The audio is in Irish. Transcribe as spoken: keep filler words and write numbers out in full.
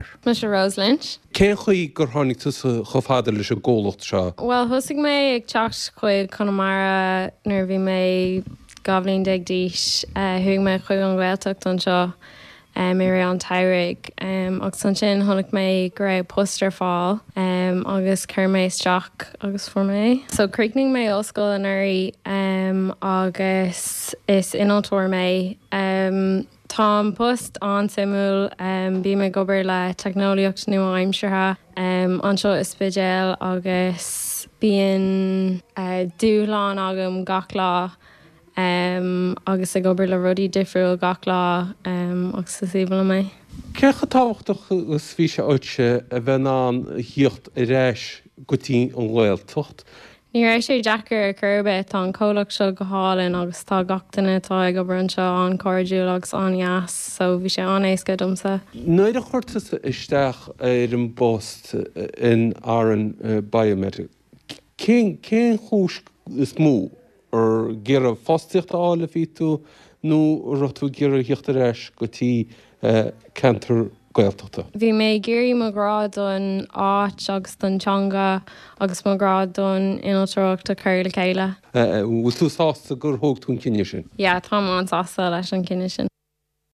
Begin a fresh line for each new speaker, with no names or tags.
Mis Rose Lynch.
Cén chuí gur tháinig tú chofáda leis a ggólacht seo?
Well, thusig mé ag teach chuig Connemara nuair bhí mé gabhlín deag díos thuig mé chuig an Gaeltacht an seo mé ré an Tairig um, agus san sin tháinig mé go raibh poster fáil um, agus chuir mé isteach agus for mé. So críicning mé oscail an airí um, agus is inaltóir mé um, Tá post an simú um, bí me gobar le technoliacht nu aimimsethe um, anseo is spidéal agus bíon uh, dúláán agam gach lá um, agus a gobar le rudí difriúil gach lá um, agus is íbal mé.
Cecha táhachtach gus bhí se áitse a bheith an hiocht i réis gotí an Gaeltacht?
Ní éis sé Jackar a curbe tá an cólaach seo go hálinn agus tá gachtainna tá ag go branseo an cordúil agus an jaas, so bhí sé an éasca domsa.
Nuair a chuirtas isteach ar an bost in áran uh, biometric, cén chúis is mú ar gur a fóstaíocht ála bhí tú nó rotú gur a hiocht a réis gotí uh, cantar Gaeltachta.
Bhí mé géirí mo grád don áit agus don teanga agus mo grád don inaltóireachta chuir le chéile.
Bhfuil tú sásta gur thóg tún cinne sin?
Ja, tá an sásta leis an cinne sin.